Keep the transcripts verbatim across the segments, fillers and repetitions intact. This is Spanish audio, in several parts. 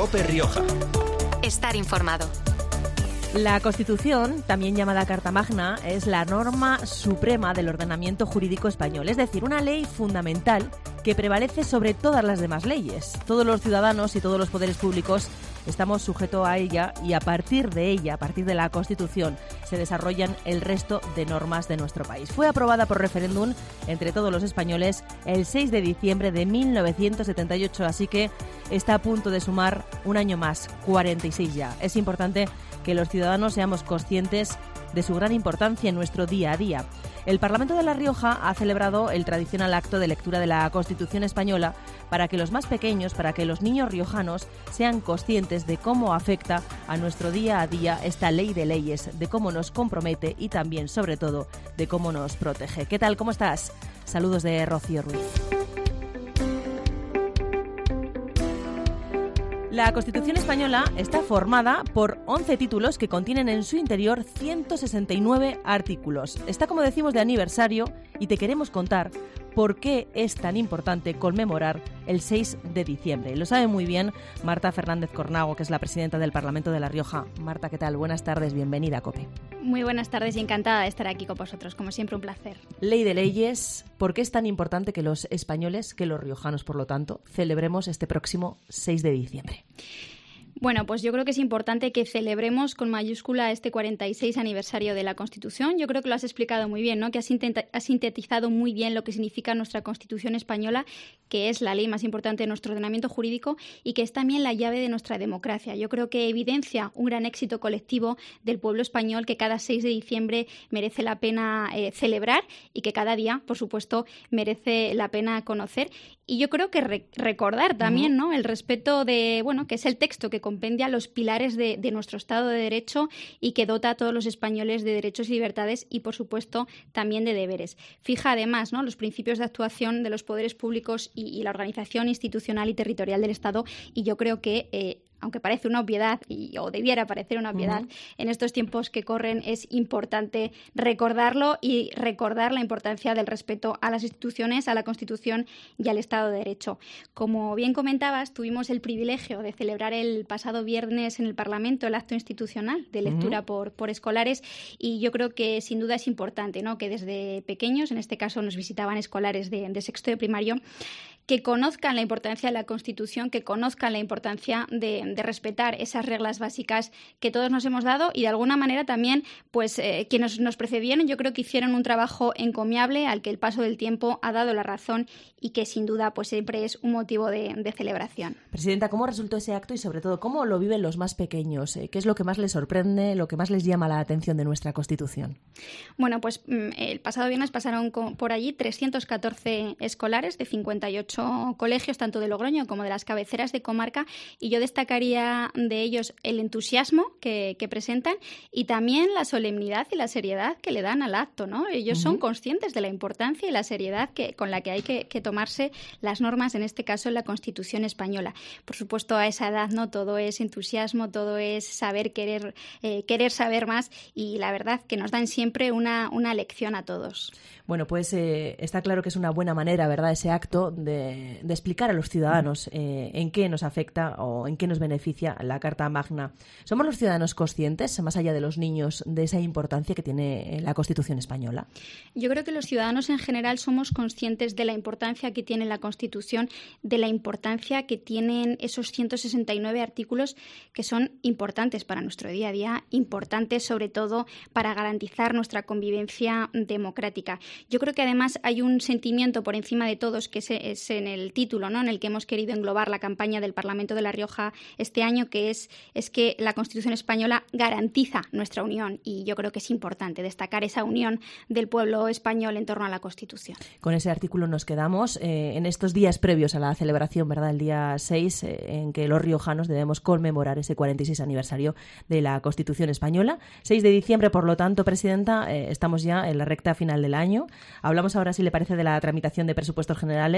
COPE Rioja. Estar informado. La Constitución, también llamada Carta Magna, es la norma suprema del ordenamiento jurídico español, es decir, una ley fundamental que prevalece sobre todas las demás leyes. Todos los ciudadanos y todos los poderes públicos estamos sujetos a ella y a partir de ella, a partir de la Constitución, se desarrollan el resto de normas de nuestro país. Fue aprobada por referéndum entre todos los españoles el seis de diciembre de mil novecientos setenta y ocho, así que está a punto de sumar un año más, cuarenta y seis ya. Es importante que los ciudadanos seamos conscientes de su gran importancia en nuestro día a día. El Parlamento de La Rioja ha celebrado el tradicional acto de lectura de la Constitución española para que los más pequeños, para que los niños riojanos sean conscientes de cómo afecta a nuestro día a día esta ley de leyes, de cómo nos compromete y también, sobre todo, de cómo nos protege. ¿Qué tal? ¿Cómo estás? Saludos de Rocío Ruiz. La Constitución española está formada por once títulos que contienen en su interior ciento sesenta y nueve artículos. Está, como decimos, de aniversario y te queremos contar por qué es tan importante conmemorar el seis de diciembre. Lo sabe muy bien Marta Fernández Cornago, que es la presidenta del Parlamento de La Rioja. Marta, ¿qué tal? Buenas tardes, bienvenida a COPE. Muy buenas tardes y encantada de estar aquí con vosotros, como siempre un placer. Ley de leyes, ¿por qué es tan importante que los españoles, que los riojanos por lo tanto, celebremos este próximo seis de diciembre? Bueno, pues yo creo que es importante que celebremos con mayúscula este cuarenta y seis aniversario de la Constitución. Yo creo que lo has explicado muy bien, ¿no? Que has, has sintetizado muy bien lo que significa nuestra Constitución española, que es la ley más importante de nuestro ordenamiento jurídico y que es también la llave de nuestra democracia. Yo creo que evidencia un gran éxito colectivo del pueblo español que cada seis de diciembre merece la pena eh, celebrar y que cada día, por supuesto, merece la pena conocer. Y yo creo que re- recordar también, ¿no? El respeto de, bueno, que es el texto que compendia los pilares de, de nuestro Estado de Derecho y que dota a todos los españoles de derechos y libertades y, por supuesto, también de deberes. Fija, además, ¿no? Los principios de actuación de los poderes públicos y, y la organización institucional y territorial del Estado y yo creo que eh, aunque parece una obviedad, y, o debiera parecer una obviedad, uh-huh. en estos tiempos que corren es importante recordarlo y recordar la importancia del respeto a las instituciones, a la Constitución y al Estado de Derecho. Como bien comentabas, tuvimos el privilegio de celebrar el pasado viernes en el Parlamento el acto institucional de lectura uh-huh. por, por escolares y yo creo que sin duda es importante, ¿no? Que desde pequeños, en este caso nos visitaban escolares de, de sexto de primario, que conozcan la importancia de la Constitución, que conozcan la importancia de, de respetar esas reglas básicas que todos nos hemos dado y de alguna manera también pues eh, quienes nos precedieron yo creo que hicieron un trabajo encomiable al que el paso del tiempo ha dado la razón y que sin duda pues siempre es un motivo de, de celebración. Presidenta, ¿cómo resultó ese acto y sobre todo cómo lo viven los más pequeños? ¿Qué es lo que más les sorprende, lo que más les llama la atención de nuestra Constitución? Bueno, pues el pasado viernes pasaron por allí trescientos catorce escolares de cincuenta y ocho colegios, tanto de Logroño como de las cabeceras de comarca, y yo destacaría de ellos el entusiasmo que, que presentan y también la solemnidad y la seriedad que le dan al acto, ¿no? Ellos uh-huh. son conscientes de la importancia y la seriedad que, con la que hay que, que tomarse las normas, en este caso en la Constitución española. Por supuesto, a esa edad no todo es entusiasmo, todo es saber querer, eh, querer saber más y la verdad que nos dan siempre una, una lección a todos. Bueno, pues eh, está claro que es una buena manera, ¿verdad?, ese acto de de explicar a los ciudadanos eh, en qué nos afecta o en qué nos beneficia la Carta Magna. ¿Somos los ciudadanos conscientes, más allá de los niños, de esa importancia que tiene la Constitución española? Yo creo que los ciudadanos en general somos conscientes de la importancia que tiene la Constitución, de la importancia que tienen esos ciento sesenta y nueve artículos que son importantes para nuestro día a día, importantes sobre todo para garantizar nuestra convivencia democrática. Yo creo que además hay un sentimiento por encima de todos que es, es en el título, ¿no?, en el que hemos querido englobar la campaña del Parlamento de La Rioja este año, que es, es que la Constitución española garantiza nuestra unión y yo creo que es importante destacar esa unión del pueblo español en torno a la Constitución. Con ese artículo nos quedamos eh, en estos días previos a la celebración, ¿verdad?, el día seis, eh, en que los riojanos debemos conmemorar ese cuarenta y seis aniversario de la Constitución española. seis de diciembre, por lo tanto, Presidenta, eh, estamos ya en la recta final del año. Hablamos ahora, si le parece, de la tramitación de presupuestos generales.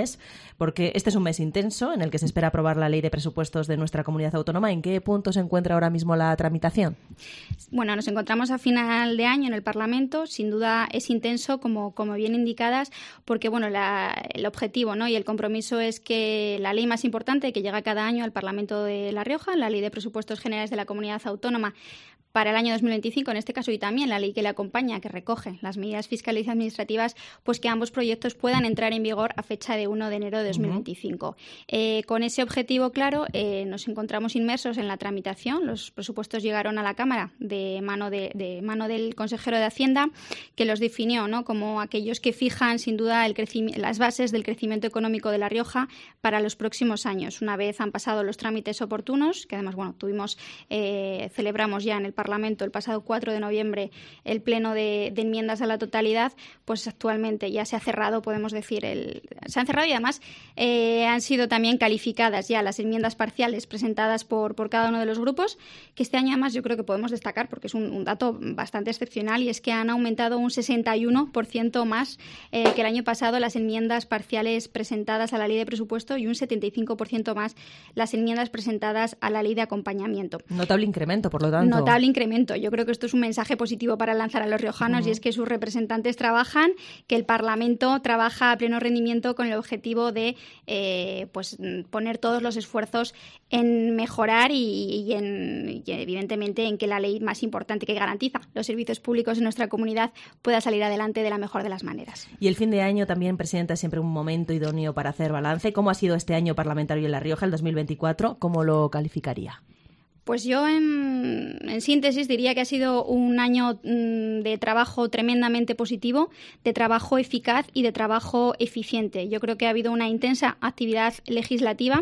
porque este es un mes intenso en el que se espera aprobar la ley de presupuestos de nuestra comunidad autónoma. ¿En qué punto se encuentra ahora mismo la tramitación? Bueno, nos encontramos a final de año en el Parlamento. Sin duda es intenso, como, como bien indicadas, porque bueno, la, el objetivo, ¿no?, y el compromiso es que la ley más importante que llega cada año al Parlamento de La Rioja, la Ley de Presupuestos Generales de la Comunidad Autónoma para el año dos mil veinticinco, en este caso, y también la ley que le acompaña, que recoge las medidas fiscales y administrativas, pues que ambos proyectos puedan entrar en vigor a fecha de uno de enero de dos mil veinticinco. Uh-huh. Eh, con ese objetivo claro, eh, nos encontramos inmersos en la tramitación. Los presupuestos llegaron a la Cámara de mano, de, de mano del consejero de Hacienda, que los definió, ¿no?, como aquellos que fijan, sin duda, el creci- las bases del crecimiento económico de La Rioja para los próximos años. Una vez han pasado los trámites oportunos, que además, bueno, tuvimos, eh, celebramos ya en el Parlamento el pasado cuatro de noviembre el pleno de, de enmiendas a la totalidad, pues actualmente ya se ha cerrado, podemos decir, el, se han cerrado y además eh, han sido también calificadas ya las enmiendas parciales presentadas por, por cada uno de los grupos, que este año además yo creo que podemos destacar porque es un, un dato bastante excepcional, y es que han aumentado un sesenta y uno por ciento más eh, que el año pasado las enmiendas parciales presentadas a la ley de presupuesto y un setenta y cinco por ciento más las enmiendas presentadas a la ley de acompañamiento. Notable incremento, por lo tanto. Notable incremento. Yo creo que esto es un mensaje positivo para lanzar a los riojanos, uh-huh. y es que sus representantes trabajan, que el Parlamento trabaja a pleno rendimiento con el objetivo de eh, pues poner todos los esfuerzos en mejorar y, y, en, y evidentemente en que la ley más importante que garantiza los servicios públicos en nuestra comunidad pueda salir adelante de la mejor de las maneras. Y el fin de año también, Presidenta, es siempre un momento idóneo para hacer balance. ¿Cómo ha sido este año parlamentario en La Rioja, el dos mil veinticuatro? ¿Cómo lo calificaría? Pues yo, en, en síntesis, diría que ha sido un año mmm, de trabajo tremendamente positivo, de trabajo eficaz y de trabajo eficiente. Yo creo que ha habido una intensa actividad legislativa,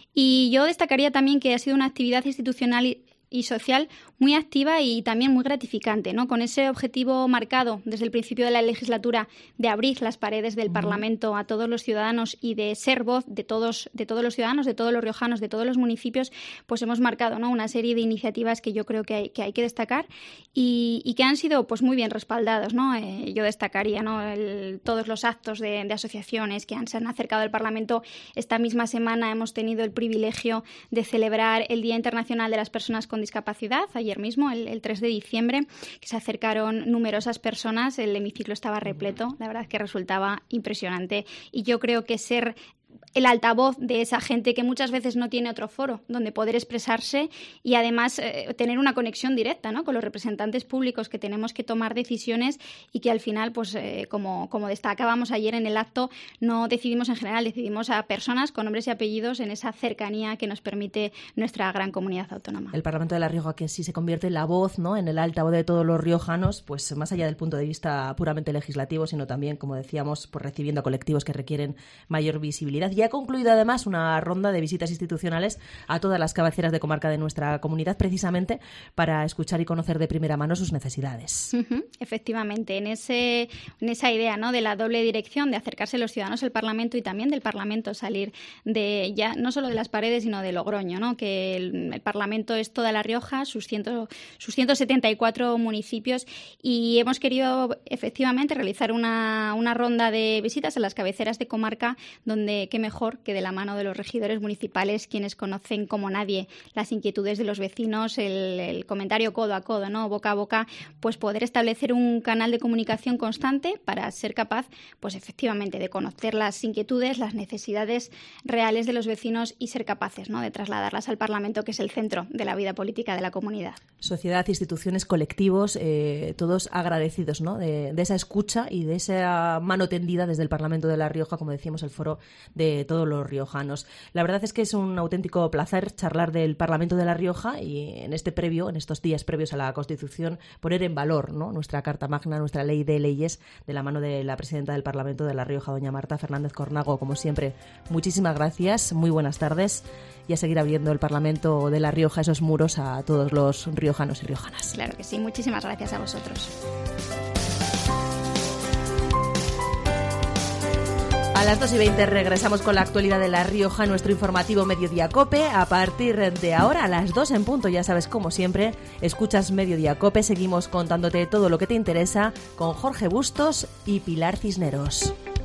y yo destacaría también que ha sido una actividad institucional y social muy activa y también muy gratificante, ¿no? Con ese objetivo marcado desde el principio de la legislatura de abrir las paredes del uh-huh. Parlamento a todos los ciudadanos y de ser voz de todos, de todos los ciudadanos, de todos los riojanos, de todos los municipios, pues hemos marcado, ¿no?, una serie de iniciativas que yo creo que hay que, hay que destacar y, y que han sido pues muy bien respaldados, ¿no? Eh, yo destacaría, ¿no?, el, todos los actos de, de asociaciones que han, se han acercado al Parlamento. Esta misma semana hemos tenido el privilegio de celebrar el Día Internacional de las Personas con Discapacidad, ayer mismo, el, el tres de diciembre, que se acercaron numerosas personas, el hemiciclo estaba repleto, la verdad es que resultaba impresionante, y yo creo que ser el altavoz de esa gente que muchas veces no tiene otro foro donde poder expresarse y además eh, tener una conexión directa, ¿no?, con los representantes públicos que tenemos que tomar decisiones y que al final, pues eh, como, como destacábamos ayer en el acto, no decidimos en general, decidimos a personas con nombres y apellidos en esa cercanía que nos permite nuestra gran comunidad autónoma. El Parlamento de La Rioja, que sí se convierte en la voz, ¿no?, en el altavoz de todos los riojanos, pues más allá del punto de vista puramente legislativo, sino también, como decíamos, pues recibiendo a colectivos que requieren mayor visibilidad. Y ha concluido además una ronda de visitas institucionales a todas las cabeceras de comarca de nuestra comunidad, precisamente para escuchar y conocer de primera mano sus necesidades. Uh-huh. Efectivamente, en ese en esa idea, ¿no?, de la doble dirección, de acercarse los ciudadanos al Parlamento y también del Parlamento salir de ya no solo de las paredes, sino de Logroño, ¿no?, que el, el Parlamento es toda La Rioja, sus, ciento, sus ciento setenta y cuatro municipios, y hemos querido efectivamente realizar una, una ronda de visitas a las cabeceras de comarca, donde qué mejor que de la mano de los regidores municipales, quienes conocen como nadie las inquietudes de los vecinos, el, el comentario codo a codo, ¿no?, boca a boca, pues poder establecer un canal de comunicación constante para ser capaz, pues efectivamente, de conocer las inquietudes, las necesidades reales de los vecinos y ser capaces, ¿no?, de trasladarlas al Parlamento, que es el centro de la vida política de la comunidad. Sociedad, instituciones, colectivos, eh, todos agradecidos, ¿no?, de, de esa escucha y de esa mano tendida desde el Parlamento de La Rioja, como decíamos, el foro de todos los riojanos. La verdad es que es un auténtico placer charlar del Parlamento de La Rioja y en este previo, en estos días previos a la Constitución, poner en valor, ¿no?, nuestra Carta Magna, nuestra ley de leyes, de la mano de la presidenta del Parlamento de La Rioja, doña Marta Fernández Cornago. Como siempre, muchísimas gracias, muy buenas tardes, y a seguir abriendo el Parlamento de La Rioja esos muros a todos los riojanos y riojanas. Claro que sí, muchísimas gracias a vosotros. A las dos y veinte regresamos con la actualidad de La Rioja, nuestro informativo Mediodía Cope. A partir de ahora, a las dos en punto, ya sabes, como siempre, escuchas Mediodía Cope. Seguimos contándote todo lo que te interesa con Jorge Bustos y Pilar Cisneros.